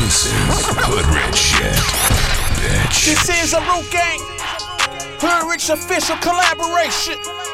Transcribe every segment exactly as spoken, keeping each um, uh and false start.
This is Hood Rich shit, bitch. This is a Root Gang Hood Rich official collaboration.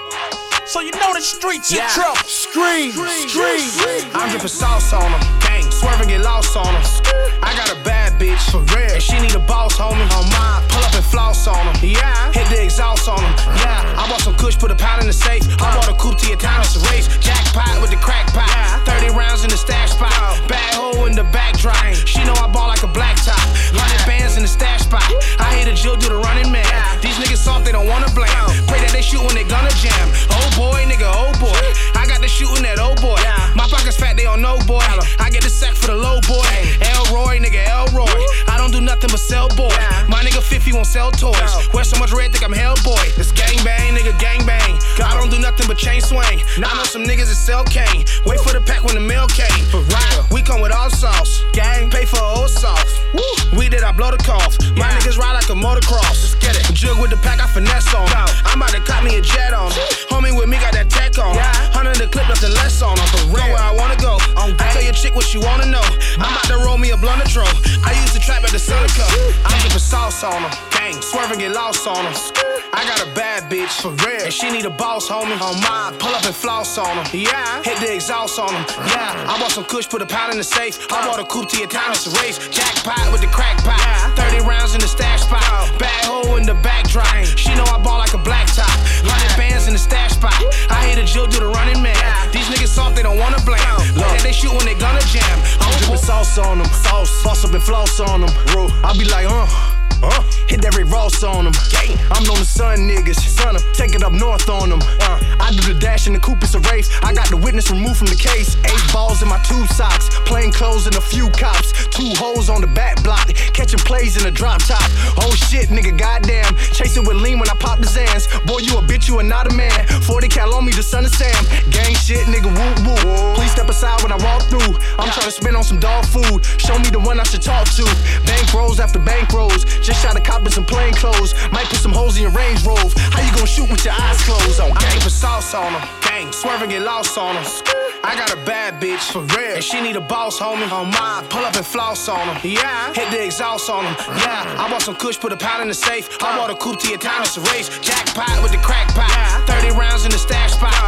So you know the streets in yeah. trouble. Scream, scream. I'm drippin' sauce on them. Gang, swerve and get lost on them. I got a bad bitch, for real, and she need a boss, homie. On mine, pull up and floss on them. Yeah, hit the exhaust on them. Yeah, I bought some kush, put a pound in the safe. I bought a coupe to your town, it's a race. Jackpot with the crack pot. thirty rounds in the stash spot. Bad hole in the back drop. She know I ball like a black top. Hundred bands in the stash spot. I hate a Jill do the running man. These niggas soft, they don't wanna blame. Pray that they shoot when they gonna jam. Oh boy, nigga, oh boy. I got the shooting that old boy. My pockets fat, they don't know, boy. I get the sack for the low boy. Elroy, nigga, Elroy. I don't do nothing but sell boy. My nigga fifty won't sell toys. Wear so much red, think I'm Hellboy. It's gang bang, nigga, gang bang. I don't do nothing but chain swing. I know some niggas that sell cane. Wait for the pack when the mail came. We come with all sauce. Gang, pay for old sauce. We did, I blow the cough. My niggas ride like a motocross. Let's get it. Jug with the pack, I finesse on. I'm about to cop me a jet on. Homie with me got that tech on. Hundred the clip, nothing less on them. Go where I wanna go. I tell your chick what you wanna know. I'm about to roll me a blunt of dro. I used to trap at the Silica. I'm drippin' sauce on them. Gang, swerve and get lost on them. I got a bad bitch, for real, and she need a boss, homie. On mine, pull up and floss on them. Yeah, hit the exhaust on them. Yeah, I bought some kush, put a pound in the safe. I bought a coupe to your town, it's a race. Jackpot with the crack pot. thirty rounds in the stash spot. Bad hole in the back drop. She know I ball like a black top. Hundred bands in the stash spot. I hate a Jill do the running man. These niggas soft, they don't wanna blame. Look that they shoot when they gonna jam. I'm drippin' sauce on them. Sauce, boss up and floss on them. I be like, uh. Uh, hit that Rick Ross on them. I'm on the sun niggas. Son, take it up north on them. Uh, I do the dash in the coupe, it's a race. I got the witness removed from the case. Eight balls in my two socks. Plain clothes and a few cops. Two hoes on the back block. Catching plays in a drop top. Oh shit, nigga, goddamn. Chasing with lean when I pop the Zans. Boy, you a bitch, you are not a man. forty cal on me, the son of Sam. Gang shit, nigga, woo woo. Please step aside when I walk through. I'm trying to spend on some dog food. Show me the one I should talk to. Bank rolls after bank rolls. Just shot a cop in some plain clothes. Might put some holes in your Range Rover. How you gon' shoot with your eyes closed? On gang for sauce on them. Gang, swerve and get lost on them. I got a bad bitch, for real, and she need a boss, homie. On mine, pull up and floss on them. Yeah, hit the exhaust on them. Yeah, I bought some kush, put a pound in the safe. I bought a coupe to your town, it's a race. Jackpot with the crack pot. thirty rounds in the stash spot.